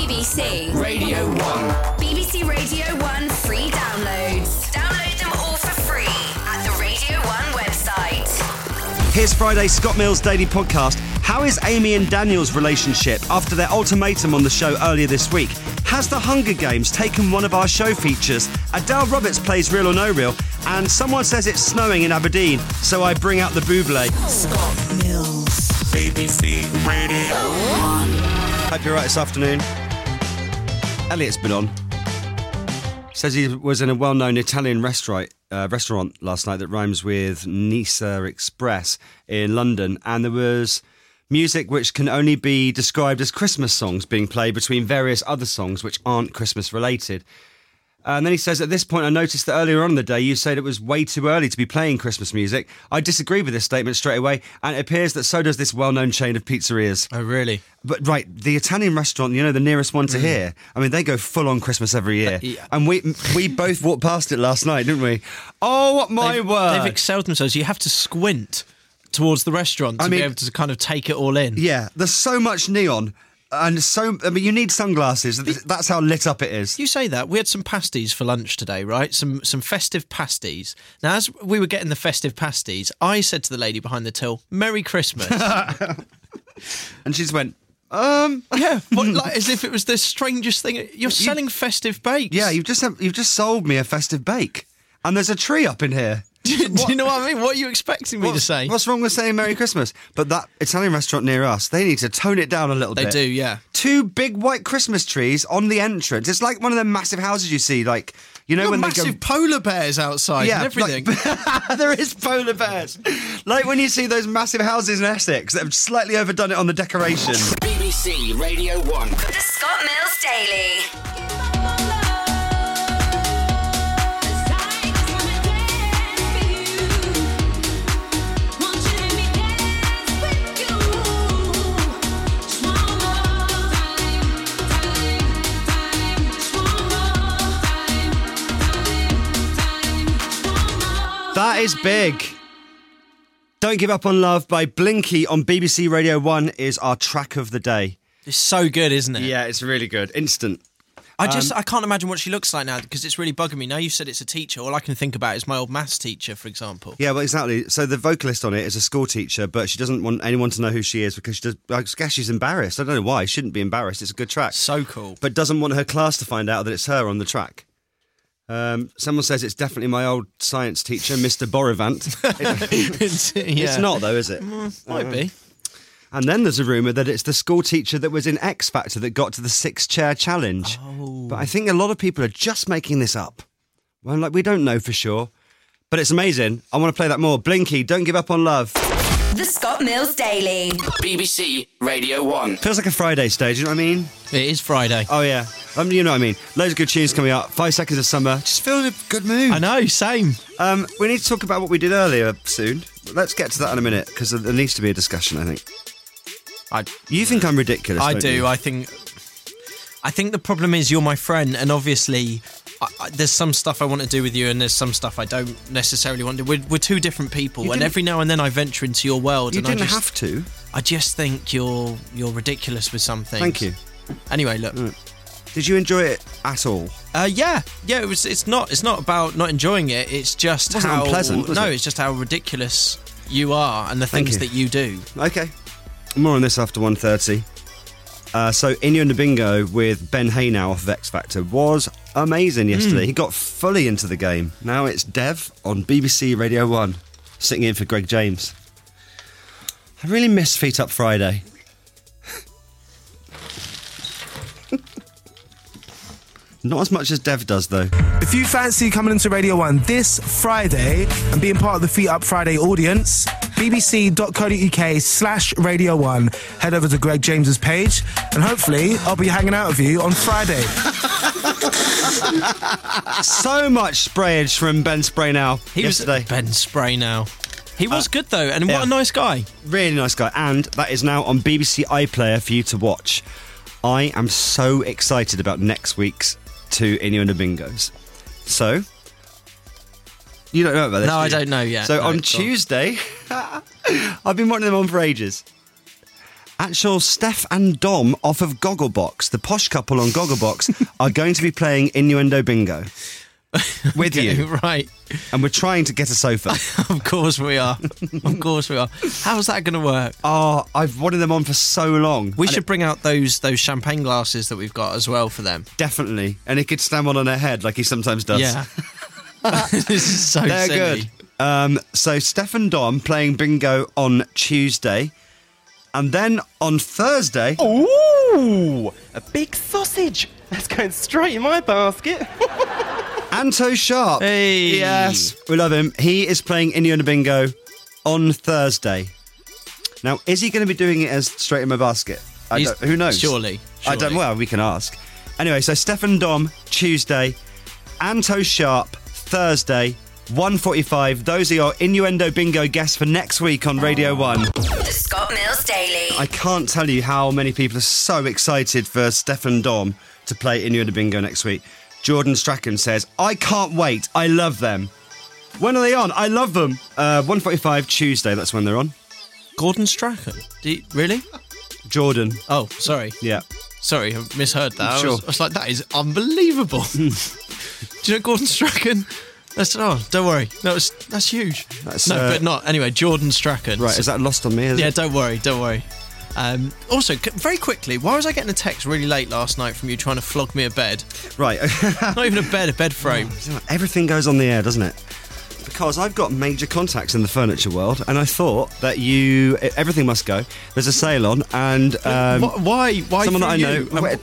BBC Radio 1. BBC Radio 1 free downloads. Download them all for free at the Radio 1 website. Here's Friday's Scott Mills Daily Podcast. How is Amy and Daniel's relationship after their ultimatum on the show earlier this week? Has the Hunger Games taken one of our show features? Adele Roberts plays Real or No Real, and someone says it's snowing in Aberdeen, so I bring out the Buble. Scott Mills. BBC Radio 1. Hope you're right this afternoon. Elliot's been on. Says he was in a well-known Italian restaurant last night that rhymes with Nisa Express in London, and there was music which can only be described as Christmas songs being played between various other songs which aren't Christmas related. And then he says, at this point, I noticed that earlier on in the day you said it was way too early to be playing Christmas music. I disagree with this statement straight away, and it appears that so does this well-known chain of pizzerias. Oh, really? But, right, the Italian restaurant, you know, the nearest one to here, I mean, they go full-on Christmas every year. Yeah. And we both walked past it last night, didn't we? Oh, my word. They've excelled themselves. You have to squint towards the restaurant to be able to kind of take it all in. Yeah, there's so much neon. And you need sunglasses. That's how lit up it is. You say that. We had some pasties for lunch today, right? Some festive pasties. Now, as we were getting the festive pasties, I said to the lady behind the till, Merry Christmas. And she just went, Yeah, like as if it was the strangest thing. You're selling festive bakes. Yeah, you've just sold me a festive bake. And there's a tree up in here. Do you know what I mean? What are you expecting me to say? What's wrong with saying Merry Christmas? But that Italian restaurant near us, they need to tone it down a little bit. They do, yeah. 2 big white Christmas trees on the entrance. It's like one of them massive houses you see, like, you know, when massive they go... polar bears outside and everything. Like, there is polar bears. Like when you see those massive houses in Essex that have slightly overdone it on the decoration. BBC Radio 1. The Scott Mills Daily. That is big. Don't Give Up on Love by Blinky on BBC Radio 1 is our track of the day. It's so good, isn't it? Yeah, it's really good. Instant. I can't imagine what she looks like now because it's really bugging me. Now you said it's a teacher, all I can think about is my old maths teacher, for example. Yeah, well, exactly. So the vocalist on it is a school teacher, but she doesn't want anyone to know who she is because I guess she's embarrassed. I don't know why. She shouldn't be embarrassed. It's a good track. So cool. But doesn't want her class to find out that it's her on the track. Someone says it's definitely my old science teacher, Mr. Borivant. It's not, though, is it? Might be. And then there's a rumour that it's the school teacher that was in X Factor that got to the 6-chair challenge. Oh. But I think a lot of people are just making this up. Well, we don't know for sure. But it's amazing. I want to play that more. Blinky, Don't Give Up on Love. The Scott Mills Daily. BBC Radio 1. Feels like a Friday stage, you know what I mean? It is Friday. Oh, yeah. You know what I mean. Loads of good tunes coming up. 5 seconds of summer. Just feeling in a good mood. I know, same. We need to talk about what we did earlier soon. Let's get to that in a minute, because there needs to be a discussion, I think. You think I'm ridiculous, I don't do. you? I think the problem is you're my friend, and obviously there's some stuff I want to do with you, and there's some stuff I don't necessarily want to do. We're two different people, and every now and then I venture into your world. You and didn't have to. I just think you're ridiculous with some things. Thank you. Anyway, look. Did you enjoy it at all? Yeah. It was. It's not about not enjoying it. It's just wasn't how unpleasant, was it? It's just how ridiculous you are and the things that you do. Okay. More on this after 1:30. So Inyo Ndabingo with Ben Hay now off of X Factor was amazing yesterday. He got fully into the game. Now it's Dev on BBC Radio 1, sitting in for Greg James. I really miss Feet Up Friday. Not as much as Dev does, though. If you fancy coming into Radio 1 this Friday and being part of the Feet Up Friday audience, bbc.co.uk/Radio 1. Head over to Greg James's page and hopefully I'll be hanging out with you on Friday. So much sprayage from Ben Spraynow yesterday. Ben Spraynow. He was good, though, and what a nice guy. Really nice guy. And that is now on BBC iPlayer for you to watch. I am so excited about next week's 2 Inyo Ndabingos. So, you don't know about this? No, do I you? don't know yet. So no, on Tuesday, I've been wanting them on for ages. Actual Steph and Dom off of Gogglebox, the posh couple on Gogglebox, are going to be playing Innuendo Bingo with you. Right. And we're trying to get a sofa. Of course we are. Of course we are. How's that going to work? Oh, I've wanted them on for so long. We should bring out those champagne glasses that we've got as well for them. Definitely. And he could stand one on her head like he sometimes does. Yeah. This is so They're silly. good. So Steph and Dom playing bingo on Tuesday. And then on Thursday... Ooh, a big sausage. That's going straight in my basket. Anto Sharp. Hey. Yes, we love him. He is playing Innuendo Bingo on Thursday. Now, is he going to be doing it as straight in my basket? Who knows? Surely. I don't. Well, we can ask. Anyway, so Stefan Dom, Tuesday. Anto Sharp, Thursday, 1:45. Those are your Innuendo Bingo guests for next week on Radio 1. The Scott Mills Daily. I can't tell you how many people are so excited for Stefan Dom to play Innuendo Bingo next week. Jordan Strachan says, I can't wait. I love them. When are they on? I love them. 1:45 Tuesday, that's when they're on. Gordon Strachan? Really? Jordan. Oh, sorry. Yeah. Sorry, I misheard that. Sure. I was like, that is unbelievable. Do you know Gordon Strachan? Don't worry. That's huge. But not. Anyway, Jordan Strachan. Right, is that lost on me? Yeah, don't worry. Also, very quickly, why was I getting a text really late last night from you trying to flog me a bed? Right. Not even a bed frame. Everything goes on the air, doesn't it? Because I've got major contacts in the furniture world, and I thought that everything must go. There's a sale on, and why? Someone that I know,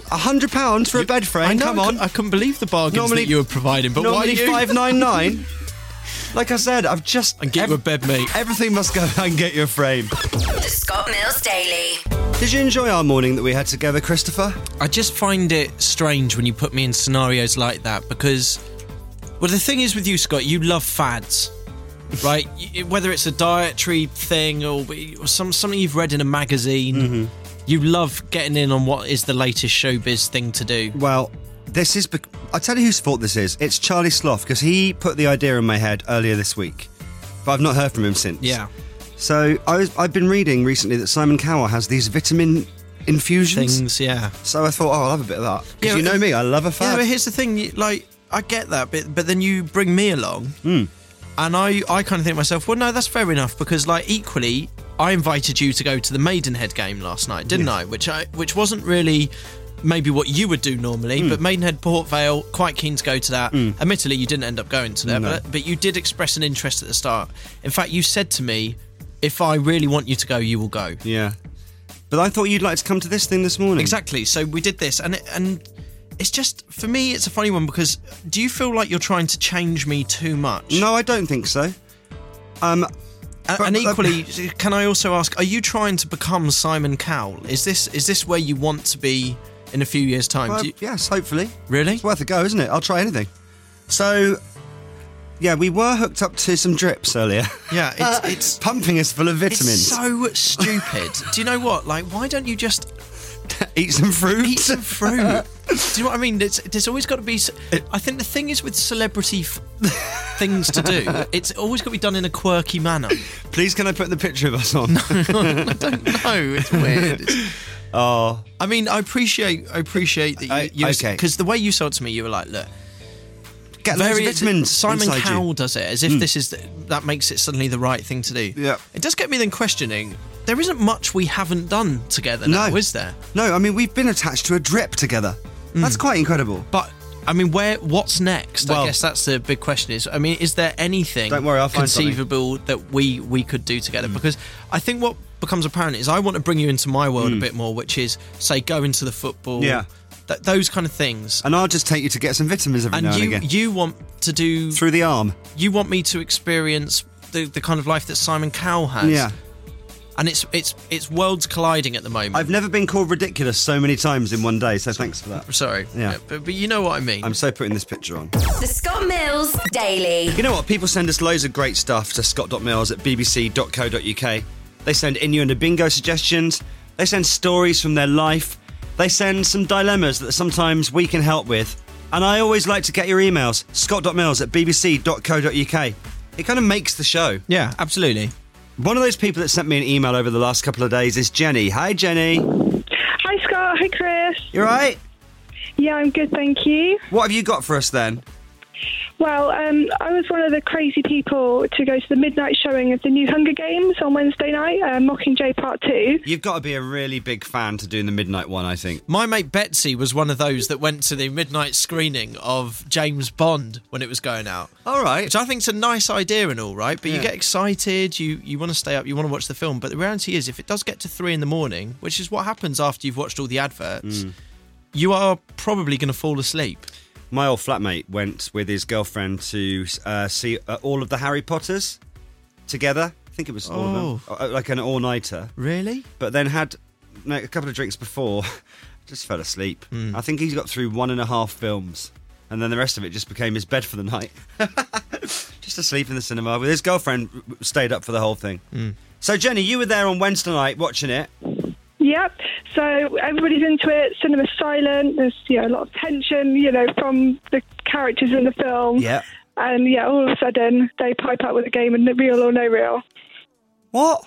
£100 for a bed frame. I know, Come on, I couldn't believe the bargains that you were providing. But normally why you? $5.99. Like I said, I've just And get you a bed, mate. Everything must go and get you a frame. The Scott Mills Daily. Did you enjoy our morning that we had together, Christopher? I just find it strange when you put me in scenarios like that because, well, the thing is with you, Scott, you love fads, right? Whether it's a dietary thing or something you've read in a magazine, you love getting in on what is the latest showbiz thing to do. Well, this is... I'll tell you whose fault this is. It's Charlie Sloth, because he put the idea in my head earlier this week, but I've not heard from him since. Yeah. So I've been reading recently that Simon Cowell has these vitamin infusions. Things, yeah. So I thought, I'll have a bit of that. Because you know me, I love a fad. Yeah, but here's the thing, I get that, but then you bring me along, and I kind of think to myself, well, no, that's fair enough, because, equally, I invited you to go to the Maidenhead game last night, didn't I? Which wasn't really maybe what you would do normally, but Maidenhead, Port Vale, quite keen to go to that. Admittedly, you didn't end up going to that, but you did express an interest at the start. In fact, you said to me, if I really want you to go, you will go. Yeah. But I thought you'd like to come to this thing this morning. Exactly. So we did this, and it's just, for me, it's a funny one, because do you feel like you're trying to change me too much? No, I don't think so. And equally, can I also ask, are you trying to become Simon Cowell? Is this where you want to be in a few years' time? Yes, hopefully. Really? It's worth a go, isn't it? I'll try anything. So... yeah, we were hooked up to some drips earlier. Yeah, it's pumping us full of vitamins. It's so stupid. Do you know what? Why don't you just eat some fruit? Eat some fruit. Do you know what I mean? There's always got to be... I think the thing is with celebrity things to do, it's always got to be done in a quirky manner. Please, can I put the picture of us on? No, I don't know. It's weird. Oh, I mean, I appreciate that you... okay. Because the way you sold it to me, you were like, look... get loads of vitamins. Simon inside Cowell you. does it as if this is that makes it suddenly the right thing to do. Yeah. It does get me then questioning. There isn't much we haven't done together now, is there? No, I mean, we've been attached to a drip together. That's quite incredible. But I mean, what's next? Well, I guess that's the big question. Is there anything don't worry, I'll find conceivable that we could do together? Because I think what becomes apparent is I want to bring you into my world a bit more, which is, say, go into the football. Yeah. Those kind of things. And I'll just take you to get some vitamins every now and again. And you want to do... through the arm. You want me to experience the kind of life that Simon Cowell has. Yeah. And it's worlds colliding at the moment. I've never been called ridiculous so many times in one day, so thanks for that. Sorry. Yeah. But you know what I mean. I'm so putting this picture on. The Scott Mills Daily. You know what? People send us loads of great stuff to scott.mills@bbc.co.uk. They send Innuendo Bingo suggestions. They send stories from their life. They send some dilemmas that sometimes we can help with. And I always like to get your emails, scott.mills@bbc.co.uk. It kind of makes the show. Yeah, absolutely. One of those people that sent me an email over the last couple of days is Jenny. Hi, Jenny. Hi, Scott. Hi, Chris. You all right? Yeah, I'm good, thank you. What have you got for us then? Well, I was one of the crazy people to go to the midnight showing of the new Hunger Games on Wednesday night, Mockingjay Part 2. You've got to be a really big fan to do the midnight one, I think. My mate Betsy was one of those that went to the midnight screening of James Bond when it was going out. All right. Which I think is a nice idea and all, right? But you get excited, you want to stay up, you want to watch the film. But the reality is, if it does get to 3 a.m, which is what happens after you've watched all the adverts, you are probably going to fall asleep. My old flatmate went with his girlfriend to see all of the Harry Potters together. I think it was all of them. Like an all-nighter. Really? But then had a couple of drinks before, just fell asleep. I think he's got through 1.5 films. And then the rest of it just became his bed for the night. Just asleep in the cinema. With his girlfriend stayed up for the whole thing. So, Jenny, you were there on Wednesday night watching it. Yep. So everybody's into it. Cinema's silent. There's a lot of tension, from the characters in the film. Yeah. And all of a sudden they pipe out with a game and Real or No Real. What?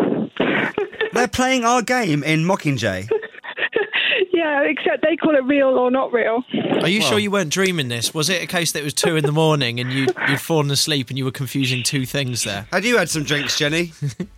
They're playing our game in Mockingjay. Yeah, except they call it Real or Not Real. Are you sure you weren't dreaming this? Was it a case that it was 2 a.m. and you'd fallen asleep and you were confusing two things there? Had you had some drinks, Jenny?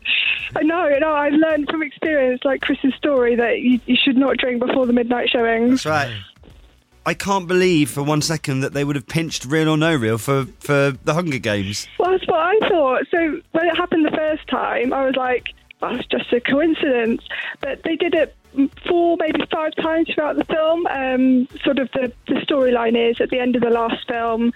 No, I've learned from experience, like Chris's story, that you should not drink before the midnight showing. That's right. I can't believe for 1 second that they would have pinched Real or No Real for the Hunger Games. Well, that's what I thought. So when it happened the first time, I was like, oh, it's just a coincidence. But they did it 4, maybe 5 times throughout the film. Sort of the storyline is, at the end of the last film,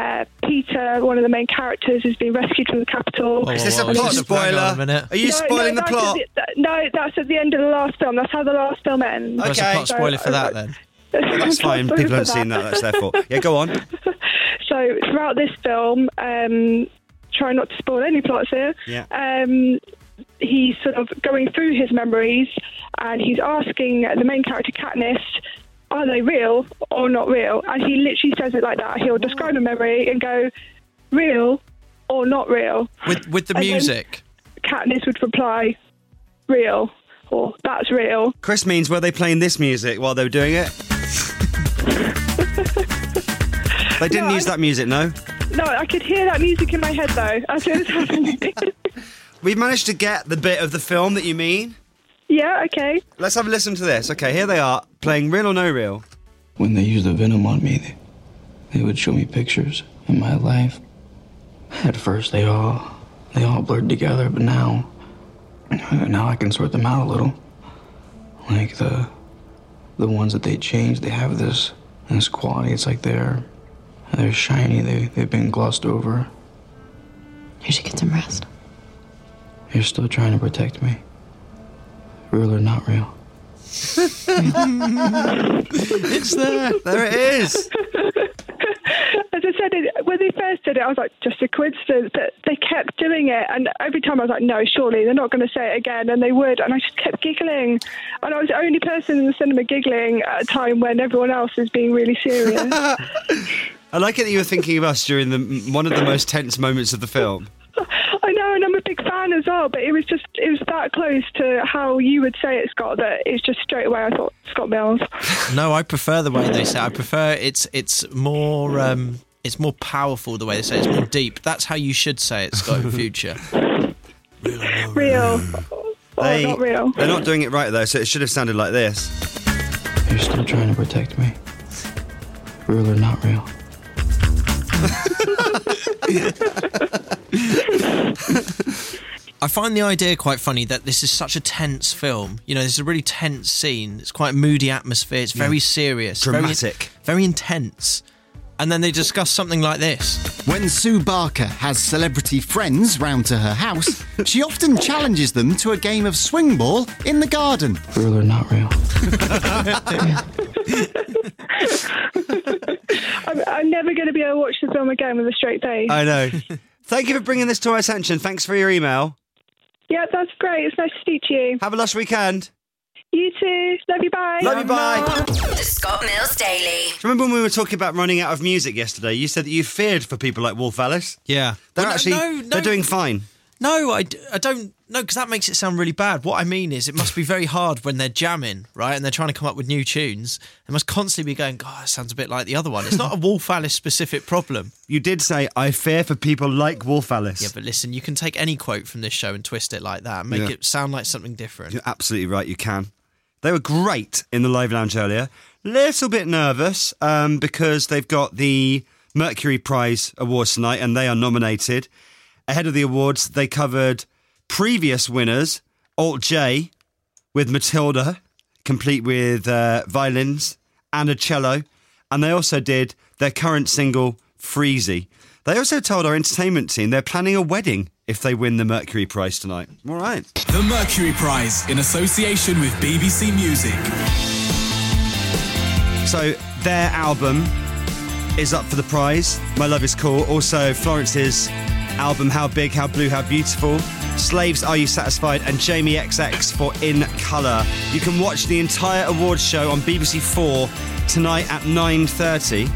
Peter, one of the main characters, has been rescued from the Capitol. Is this a plot spoiler? Are you spoiling the plot? No, that's at the end of the last film. That's how the last film ends. Okay. There's a plot spoiler for that then. Well, that's fine. People haven't seen that. That's their fault. Yeah, go on. So throughout this film, try not to spoil any plots here. Yeah. He's sort of going through his memories and he's asking the main character, Katniss, are they real or not real? And he literally says it like that. He'll describe a memory and go, real or not real? With the music? Katniss would reply, real, or that's real. Chris means, were they playing this music while they were doing it? They didn't use that music, no? No, I could hear that music in my head, though, as it was happening. We've managed to get the bit of the film that you mean. Yeah, okay. Let's have a listen to this. Okay, here they are, playing Real or No Real. When they used the venom on me, they would show me pictures in my life. At first, they all blurred together, but now I can sort them out a little. Like the ones that they changed, they have this quality. It's like they're shiny. They've been glossed over. You should get some rest. You're still trying to protect me. Real or not real? It's there. There it is. As I said, when they first did it, I was like, just a coincidence. But they kept doing it. And every time I was like, no, surely they're not going to say it again. And they would. And I just kept giggling. And I was the only person in the cinema giggling at a time when everyone else is being really serious. I like it that you were thinking of us during one of the most tense moments of the film. I know, and I'm a big fan as well, but it was that close to how you would say it, Scott, that it's just straight away I thought Scott Mills. No, I prefer the way they say it. I prefer it's more powerful the way they say it. It's more deep. That's how you should say it, Scott, in future. Real. Or not real. They're not doing it right, though, so it should have sounded like this. You're still trying to protect me. Real or not real? I find the idea quite funny that this is such a tense film. You know, this is a really tense scene. It's quite a moody atmosphere. It's very serious. Dramatic. Very intense. And then they discuss something like this. When Sue Barker has celebrity friends round to her house, she often challenges them to a game of swing ball in the garden. Real or not real? I'm never going to be able to watch the film again with a straight face. I know. Thank you for bringing this to our attention. Thanks for your email. Yeah, that's great. It's nice to speak to you. Have a lush weekend. You too. Love you, bye. Love you, bye. The Scott Mills Daily. Do you remember when we were talking about running out of music yesterday? You said that you feared for people like Wolf Alice. Yeah. They're doing fine. No, I don't. No, because that makes it sound really bad. What I mean is, it must be very hard when they're jamming, right, and they're trying to come up with new tunes. They must constantly be going, God, that sounds a bit like the other one. It's not a Wolf Alice specific problem. You did say, I fear for people like Wolf Alice. Yeah, but listen, you can take any quote from this show and twist it like that and make it sound like something different. You're absolutely right, you can. They were great in the Live Lounge earlier. Little bit nervous because they've got the Mercury Prize Awards tonight and they are nominated. Ahead of the awards, they covered previous winners, Alt J with Matilda, complete with violins and a cello. And they also did their current single, Freezy. They also told our entertainment team they're planning a wedding if they win the Mercury Prize tonight. All right. The Mercury Prize in association with BBC Music. So their album is up for the prize. My Love Is Cool. Also Florence's album, How Big, How Blue, How Beautiful. Slaves, Are You Satisfied? And Jamie XX for In Colour. You can watch the entire awards show on BBC 4 tonight at 9:30.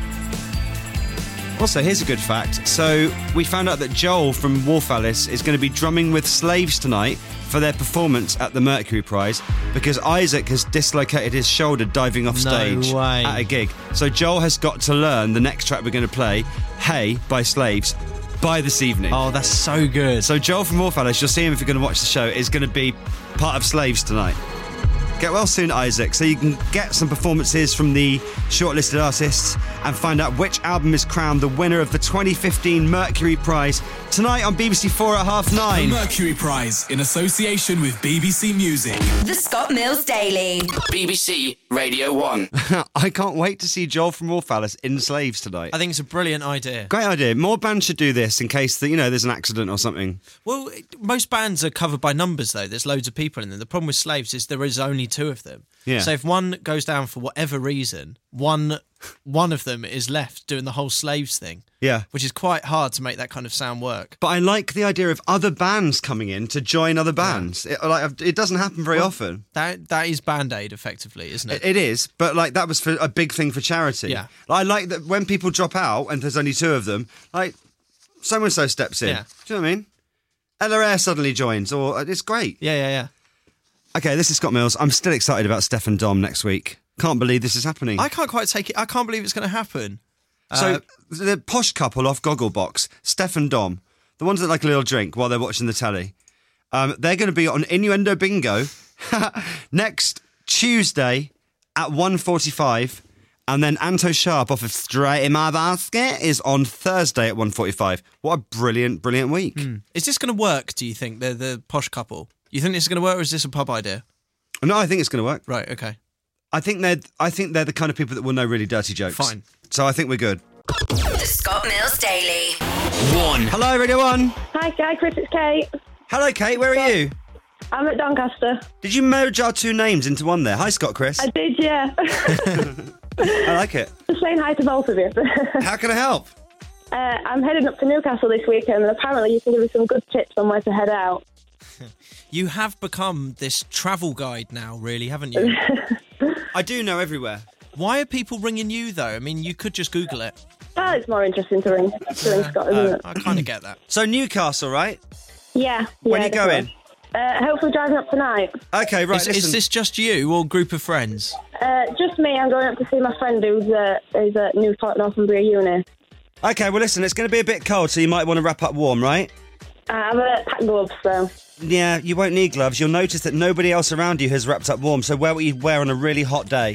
Also, here's a good fact. So we found out that Joel from Wolf Alice is going to be drumming with Slaves tonight for their performance at the Mercury Prize because Isaac has dislocated his shoulder diving off stage at a gig. So Joel has got to learn the next track we're going to play, Hey by Slaves, by this evening. Oh, that's so good. So Joel from Wolf Alice, you'll see him if you're going to watch the show, is going to be part of Slaves tonight. Get well soon, Isaac, so you can get some performances from the shortlisted artists and find out which album is crowned the winner of the 2015 Mercury Prize tonight on BBC 4 at 9:30. The Mercury Prize in association with BBC Music. The Scott Mills Daily. BBC Radio 1. I can't wait to see Joel from Wolf Alice in Slaves tonight. I think it's a brilliant idea. Great idea. More bands should do this in case that, there's an accident or something. Well, most bands are covered by numbers, though. There's loads of people in them. The problem with Slaves is there is only two of them. Yeah. So if one goes down for whatever reason, one of them is left doing the whole Slaves thing. Yeah. Which is quite hard to make that kind of sound work. But I like the idea of other bands coming in to join other bands. Yeah. It doesn't happen very often. That is Band-Aid, effectively, isn't it? It is, but that was for a big thing for charity. Yeah. I like that when people drop out and there's only two of them, so-and-so steps in. Yeah. Do you know what I mean? Ella Eyre suddenly joins, or it's great. Yeah. Okay, this is Scott Mills. I'm still excited about Steph and Dom next week. Can't believe this is happening. I can't quite take it. I can't believe it's going to happen. So the posh couple off Gogglebox, Steph and Dom, the ones that like a little drink while they're watching the telly, they're going to be on Innuendo Bingo next Tuesday at 1:45, and then Anto Sharp off of Straight in My Basket is on Thursday at 1:45. What a brilliant week. Is this going to work, do you think, the posh couple? You think this is going to work, or is this a pub idea? No, I think it's going to work. Right, okay. I think they're the kind of people that will know really dirty jokes. Fine. So I think we're good. The Scott Mills Daily. 1. Hello, Radio 1. Hi, Chris, it's Kate. Hello, Kate. Where are you? I'm at Doncaster. Did you merge our two names into one there? Hi, Scott, Chris. I did, yeah. I like it. Just saying hi to both of you. How can I help? I'm heading up to Newcastle this weekend, and apparently you can give me some good tips on where to head out. You have become this travel guide now, really, haven't you? I do know everywhere. Why are people ringing you, though? I mean, you could just Google it. Oh, it's more interesting to ring Scott, isn't it? I kind of get that. So Newcastle, right? Yeah. When are you going? Hopefully driving up tonight. Okay, right, listen. Is this just you or a group of friends? Just me. I'm going up to see my friend who's at Newport Northumbria Uni. Okay, well, listen, it's going to be a bit cold, so you might want to wrap up warm, right? I've packed gloves, so... Yeah, you won't need gloves. You'll notice that nobody else around you has wrapped up warm, so wear what you wear on a really hot day.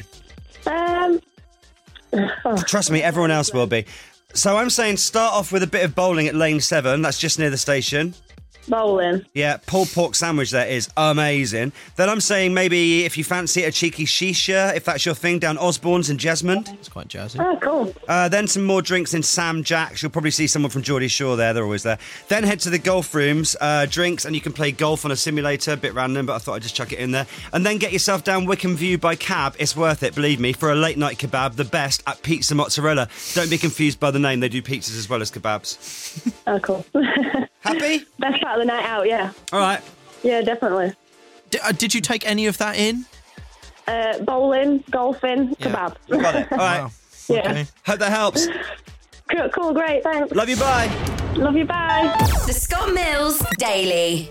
Trust me, everyone else will be. So I'm saying start off with a bit of bowling at Lane 7. That's just near the station. Bowling. Yeah, pulled pork sandwich there is amazing. Then I'm saying maybe if you fancy a cheeky shisha, if that's your thing, down Osborne's in Jesmond. It's quite jazzy. Oh, cool. Then some more drinks in Sam Jack's. You'll probably see someone from Geordie Shore there. They're always there. Then head to the golf rooms, drinks, and you can play golf on a simulator. A bit random, but I thought I'd just chuck it in there. And then get yourself down Wickham View by cab. It's worth it, believe me, for a late night kebab, the best at Pizza Mozzarella. Don't be confused by the name. They do pizzas as well as kebabs. Oh, cool. Happy? Best part of the night out, yeah. All right. Yeah, definitely. Did you take any of that in? Bowling, golfing, kebab. You got it. All right. Yeah. Okay. Hope that helps. Cool, great, thanks. Love you, bye. Love you, bye. The Scott Mills Daily.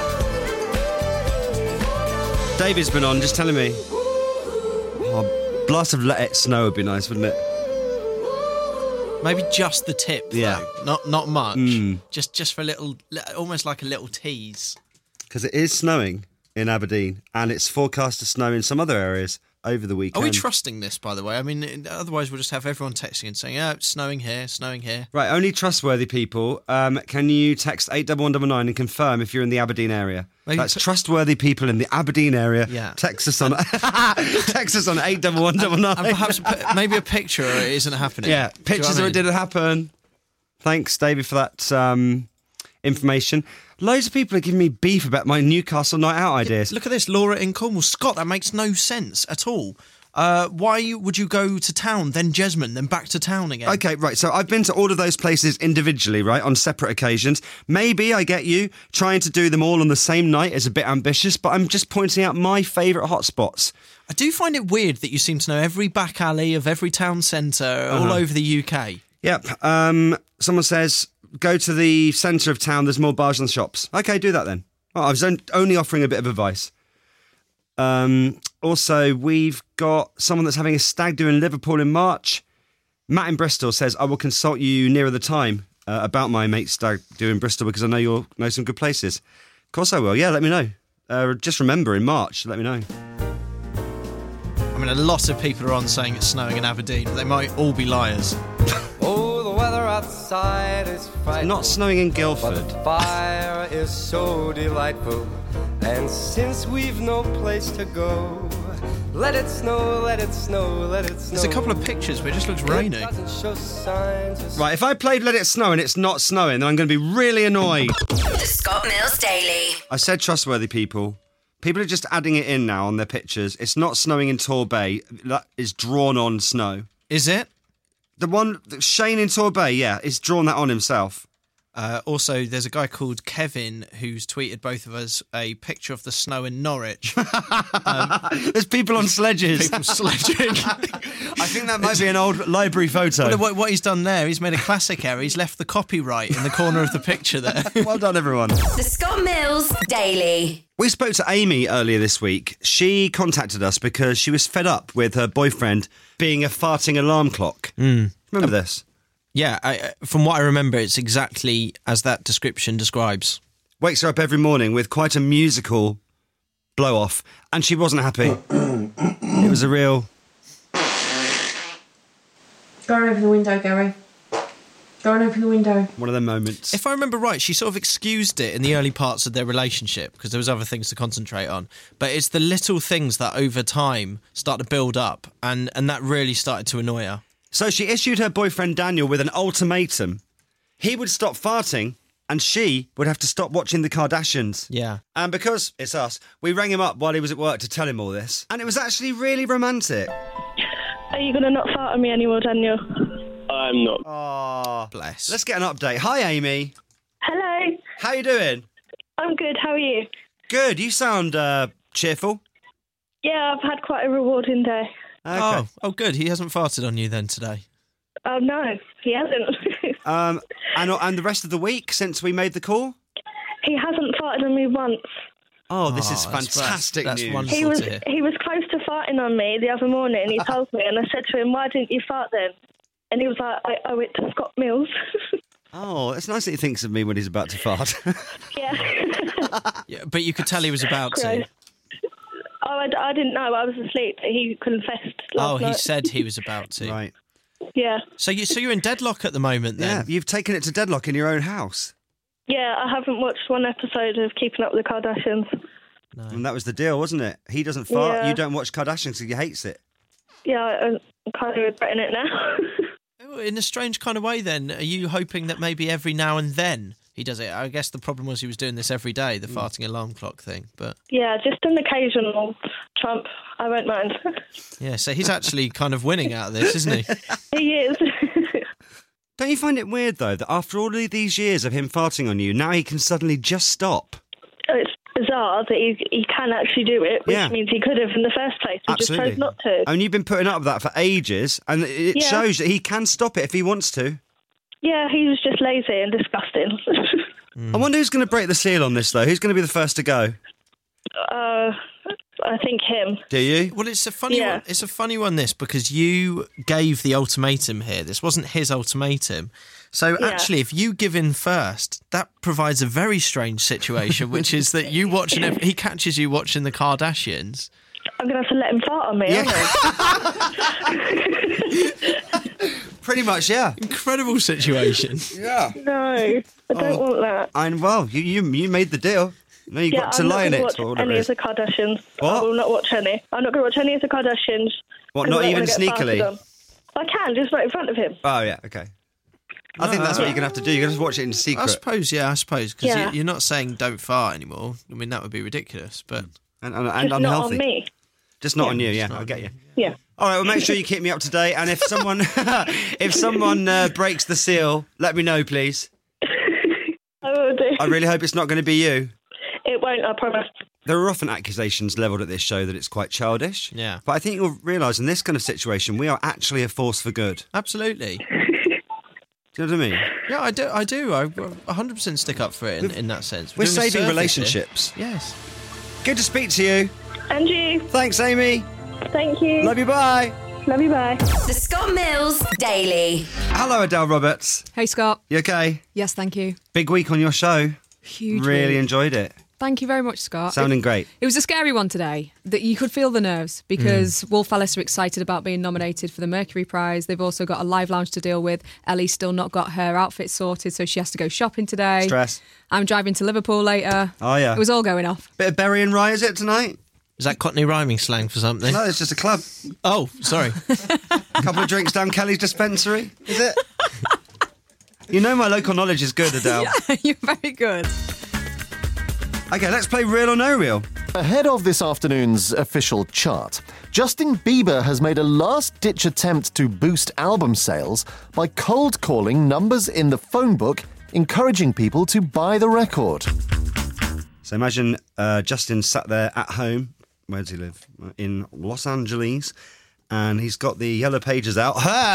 David's been on, just telling me. Oh, blast of Let It Snow would be nice, wouldn't it? Maybe just the tip, Yeah. though. Not much. Just for a little, almost like a little tease. Because it is snowing in Aberdeen, and it's forecast to snow in some other areas over the weekend. Are we trusting this, by the way? I mean, otherwise we'll just have everyone texting and saying, it's snowing here, snowing here. Right, only trustworthy people. Can you text 81199 and confirm if you're in the Aberdeen area? That's trustworthy people in the Aberdeen area. Yeah. Text us on 81199. And perhaps maybe a picture or it isn't happening. Yeah, Do you know pictures what I or it mean? didn't happen. Thanks, David, for that information. Loads of people are giving me beef about my Newcastle night out ideas. Look at this, Laura in Cornwall. Scott, that makes no sense at all. Why would you go to town, then Jesmond, then back to town again? Okay, right, so I've been to all of those places individually, right, on separate occasions. Maybe, I get you, trying to do them all on the same night is a bit ambitious, but I'm just pointing out my favourite hotspots. I do find it weird that you seem to know every back alley of every town centre all over the UK. Yep, someone says, go to the centre of town, there's more bars and shops. Okay, do that then. Oh, I was only offering a bit of advice. Also, we've got someone that's having a stag do in Liverpool in March. Matt in Bristol says, I will consult you nearer the time about my mate's stag do in Bristol because I know you'll know some good places. Of course I will. Yeah, let me know. Just remember, in March, let me know. I mean, a lot of people are on saying it's snowing in Aberdeen, but they might all be liars. Oh, the weather outside is frightful. It's not snowing in Guildford. But the fire is so delightful. And since we've no place to go, let it snow, let it snow, let it snow. There's a couple of pictures, but it just looks rainy. It doesn't show signs of Right, if I played Let It Snow and it's not snowing, then I'm going to be really annoyed. The Scott Mills Daily. I said trustworthy people. People are just adding it in now on their pictures. It's not snowing in Torbay. That is drawn on snow. Is it? The one, Shane in Torbay, yeah, is drawn that on himself. Also, there's a guy called Kevin who's tweeted both of us a picture of the snow in Norwich. There's people on sledges. People sledging. I think that might be an old library photo. Well, what he's done there, he's made a classic error. He's left the copyright in the corner of the picture there. Well done, everyone. The Scott Mills Daily. We spoke to Amy earlier this week. She contacted us because she was fed up with her boyfriend being a farting alarm clock. Remember this? Yeah, from what I remember, it's exactly as that description describes. Wakes her up every morning with quite a musical blow-off, and she wasn't happy. It was a real... Go and open the window, Gary. Go and open the window. One of them moments. If I remember right, she sort of excused it in the early parts of their relationship because there was other things to concentrate on. But it's the little things that over time start to build up, and that really started to annoy her. So she issued her boyfriend Daniel with an ultimatum. He would stop farting and she would have to stop watching the Kardashians. Yeah. And because it's us, we rang him up while he was at work to tell him all this. And it was actually really romantic. Are you going to not fart on me anymore, Daniel? I'm not. Oh, bless. Let's get an update. Hi, Amy. Hello. How you doing? I'm good. How are you? Good. You sound cheerful. Yeah, I've had quite a rewarding day. Okay. Oh, good. He hasn't farted on you then today. Oh, no, he hasn't. And the rest of the week since we made the call? He hasn't farted on me once. Oh, this is fantastic that's news. wonderful He was to hear. he was close to farting on me the other morning. He told me, and I said to him, "Why didn't you fart then?" And he was like, "I owe it to Scott Mills." Oh, it's nice that he thinks of me when he's about to fart. Yeah. Yeah, but you could tell he was about to. Gross. Oh, I didn't know. I was asleep. He confessed last He night. said he was about to. Right. Yeah. So you're in deadlock at the moment then? Yeah, you've taken it to deadlock in your own house. Yeah, I haven't watched one episode of Keeping Up with the Kardashians. And that was the deal, wasn't it? He doesn't fart, Yeah. you don't watch Kardashians because he hates it. Yeah, I'm kind of regretting it now. In a strange kind of way then, are you hoping that maybe every now and then he does it? I guess the problem was he was doing this every day, the farting alarm clock thing. But Yeah, just an occasional Trump. I won't mind. yeah, so he's actually kind of winning out of this, isn't he? He is. Don't you find it weird, though, that after all of these years of him farting on you, now he can suddenly just stop? It's bizarre that he can actually do it, which Yeah. means he could have in the first place. He Absolutely. just chose not to. And you've been putting up with that for ages, and it Yeah. shows that he can stop it if he wants to. Yeah, he was just lazy and disgusting. I wonder who's going to break the seal on this, though. Who's going to be the first to go? I think him. Do you? Well, it's a funny one. It's a funny one, this, because you gave the ultimatum here. This wasn't his ultimatum. So actually, if you give in first, that provides a very strange situation, which is that you watch he catches you watching the Kardashians. I'm going to have to let him fart on me, aren't I? Pretty much, yeah. Incredible situation. Yeah. No, I don't want that. Well, you made the deal. No, you got to lie in it. I'm not going to watch any of the Kardashians. What? I will not watch any. I'm not going to watch any of the Kardashians. What, not even sneakily? I can, just right in front of him. Oh, yeah, okay. I think that's what you're going to have to do. You're going to watch it in secret. I suppose, because you're not saying don't fart anymore. I mean, that would be ridiculous, but... And just unhealthy. not on me. Just not on you, yeah, I get you. Yeah. All right, well, make sure you keep me up to date, and if someone breaks the seal, let me know, please. I will do. I really hope it's not going to be you. It won't, I promise. There are often accusations levelled at this show that it's quite childish. Yeah. But I think you'll realise in this kind of situation, we are actually a force for good. Absolutely. Do you know what I mean? Yeah, I do. I 100% stick up for it in that sense. We're doing a saving service relationships. here. Yes. Good to speak to you. And you. Thanks, Amy. Thank you. Love you, bye. Love you, bye. The Scott Mills Daily. Hello, Adele Roberts. Hey, Scott. You okay? Yes, thank you. Big week on your show. Huge Really week. enjoyed it. Thank you very much, Scott. Sounding great. It was a scary one today. That you could feel the nerves because Wolf Alice are excited about being nominated for the Mercury Prize. They've also got a live lounge to deal with. Ellie's still not got her outfit sorted, so she has to go shopping today. Stress. I'm driving to Liverpool later. Oh, yeah. It was all going off. Bit of Berry and Rye, is it, tonight? Is that Cockney rhyming slang for something? No, it's just a club. Oh, sorry. A couple of drinks down Kelly's dispensary, is it? You know my local knowledge is good, Adele. Yeah, you're very good. Okay, let's play Real or No Real. Ahead of this afternoon's official chart, Justin Bieber has made a last-ditch attempt to boost album sales by cold-calling numbers in the phone book, encouraging people to buy the record. So imagine Justin sat there at home. Where does he live? In Los Angeles. And he's got the yellow pages out.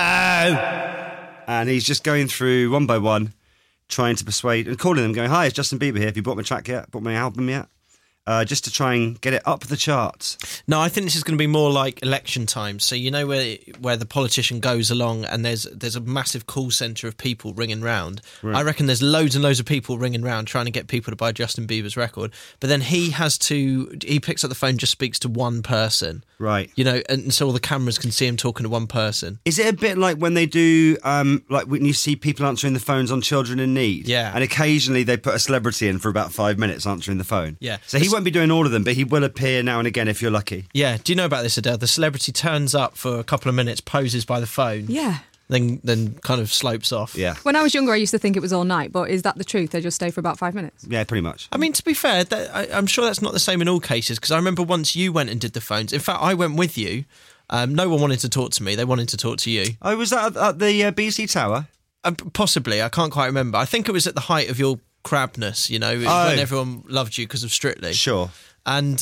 And he's just going through one by one, trying to persuade and calling them, going, "Hi, it's Justin Bieber here. Have you bought my track yet? Bought my album yet?" Just to try and get it up the charts. No, I think this is going to be more like election time. So you know where the politician goes along and there's a massive call centre of people ringing round. Right. I reckon there's loads and loads of people ringing round trying to get people to buy Justin Bieber's record. But then he picks up the phone, just speaks to one person. Right. You know, and so all the cameras can see him talking to one person. Is it a bit like when they do, like when you see people answering the phones on Children in Need? Yeah. And occasionally they put a celebrity in for about 5 minutes answering the phone. Yeah. So he won't be doing all of them, but he will appear now and again if you're lucky. Yeah. Do you know about this, Adele? The celebrity turns up for a couple of minutes, poses by the phone. Yeah. Then kind of slopes off. Yeah. When I was younger, I used to think it was all night, but is that the truth? They just stay for about 5 minutes? Yeah, pretty much. I mean, to be fair, I'm sure that's not the same in all cases, because I remember once you went and did the phones. In fact, I went with you. No one wanted to talk to me. They wanted to talk to you. Oh, was that at the BC Tower? Possibly. I can't quite remember. I think it was at the height of your crabness, you know, when everyone loved you because of Strictly. Sure. And...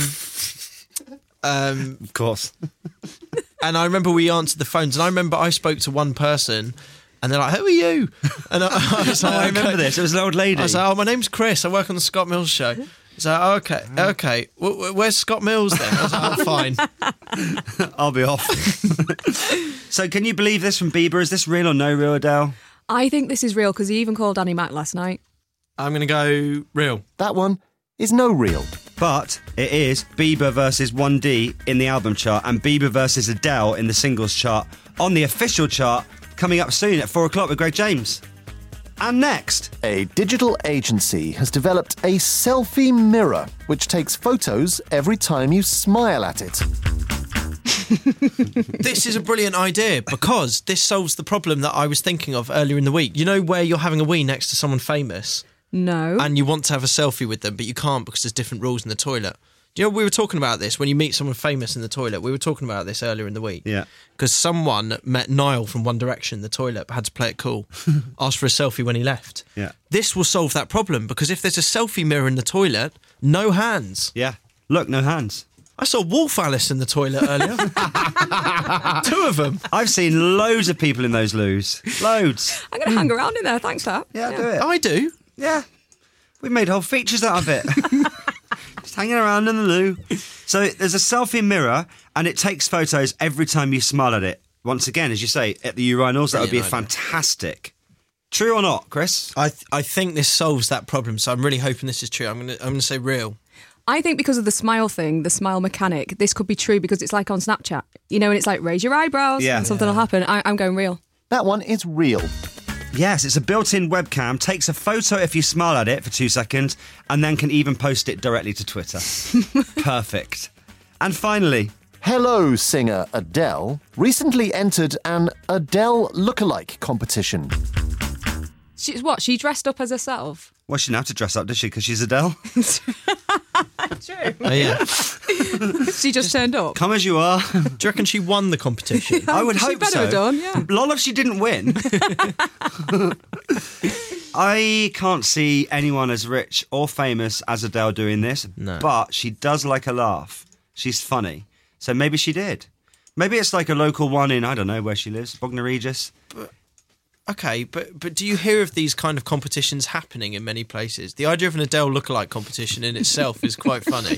of course. And I remember we answered the phones, and I remember I spoke to one person, and they're like, "Who are you?" And I was like, I remember this. It was an old lady. I was like, "Oh, my name's Chris. I work on the Scott Mills show." He's like, "Oh, okay. Where's Scott Mills then?" I was like, "Oh, fine. I'll be off." So can you believe this from Bieber? Is this real or no real, Adele? I think this is real because he even called Annie Mac last night. I'm going to go real. That one is no real. But it is Bieber versus 1D in the album chart and Bieber versus Adele in the singles chart on the official chart coming up soon at 4 o'clock with Greg James. And next, a digital agency has developed a selfie mirror which takes photos every time you smile at it. This is a brilliant idea because this solves the problem that I was thinking of earlier in the week. You know where you're having a wee next to someone famous? No. And you want to have a selfie with them, but you can't because there's different rules in the toilet. Do you know, we were talking about this when you meet someone famous in the toilet. We were talking about this earlier in the week. Yeah. Because someone met Niall from One Direction in the toilet, but had to play it cool. Asked for a selfie when he left. Yeah. This will solve that problem because if there's a selfie mirror in the toilet, no hands. Yeah. Look, no hands. I saw Wolf Alice in the toilet earlier. 2 of them. I've seen loads of people in those loos. Loads. I'm going to hang around in there. Thanks for that. Yeah, do it. I do. Yeah. We made whole features out of it. Just hanging around in the loo. So there's a selfie mirror, and it takes photos every time you smile at it. Once again, as you say, at the urinals, that would be fantastic. True or not, Chris? I think this solves that problem, so I'm really hoping this is true. I'm gonna say real. I think because of the smile thing, the smile mechanic, this could be true because it's like on Snapchat. You know, and it's like, raise your eyebrows and something will happen. I'm going real. That one is real. Yes, it's a built-in webcam, takes a photo if you smile at it for 2 seconds, and then can even post it directly to Twitter. Perfect. And finally... Hello singer Adele recently entered an Adele lookalike competition. She dressed up as herself? Well, she didn't have to dress up, did she? Because she's Adele. True. Oh, yeah. She just turned up. Come as you are. Do you reckon she won the competition? I would She hope better so. have done, yeah. Lol if she didn't win. I can't see anyone as rich or famous as Adele doing this, but she does like a laugh. She's funny. So maybe she did. Maybe it's like a local one in, I don't know, where she lives, Bognor Regis. Okay, but do you hear of these kind of competitions happening in many places? The idea of an Adele lookalike competition in itself is quite funny.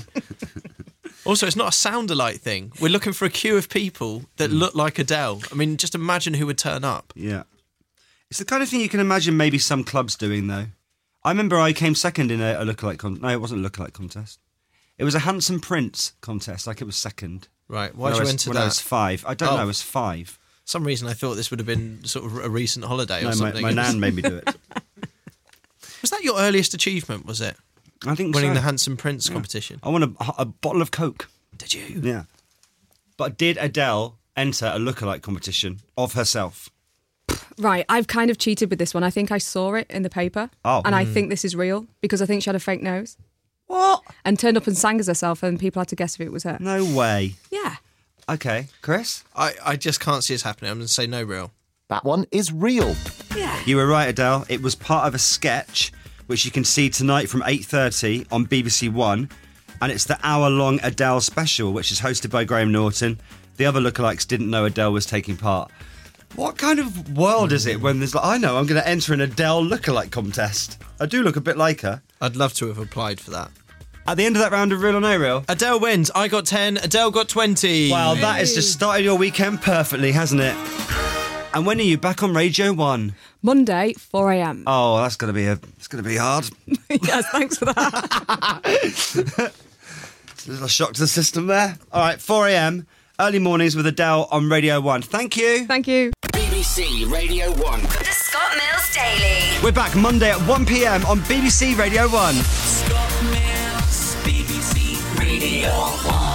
Also, it's not a sound-alike thing. We're looking for a queue of people that look like Adele. I mean, just imagine who would turn up. Yeah. It's the kind of thing you can imagine maybe some clubs doing, though. I remember I came second in a lookalike contest. No, it wasn't a lookalike contest. It was a Handsome Prince contest, like it was second. Right, why did you enter that? When I was 5. I don't know, I was 5. For some reason I thought this would have been sort of a recent holiday or something. My nan made me do it. Was that your earliest achievement, was it? I think Winning so. the Handsome Prince competition. I won a bottle of Coke. Did you? Yeah. But did Adele enter a lookalike competition of herself? Right, I've kind of cheated with this one. I think I saw it in the paper. Oh. And I think this is real because I think she had a fake nose. What? And turned up and sang as herself and people had to guess if it was her. No way. Yeah. Okay, Chris? I just can't see this happening. I'm going to say no real. That one is real. Yeah. You were right, Adele. It was part of a sketch, which you can see tonight from 8:30 on BBC One. And it's the hour-long Adele special, which is hosted by Graham Norton. The other lookalikes didn't know Adele was taking part. What kind of world is it when there's like, I know, I'm going to enter an Adele lookalike contest. I do look a bit like her. I'd love to have applied for that. At the end of that round of Real or No Real, Adele wins. I got 10. Adele got 20. Wow, that has just started your weekend perfectly, hasn't it? And when are you back on Radio 1? Monday, 4 a.m. Oh, that's going to be hard. Yes, thanks for that. It's a little shock to the system there. All right, 4 a.m, early mornings with Adele on Radio 1. Thank you. Thank you. BBC Radio 1. The Scott Mills Daily. We're back Monday at 1 p.m. on BBC Radio 1. Scott Mills, BBC Radio 1.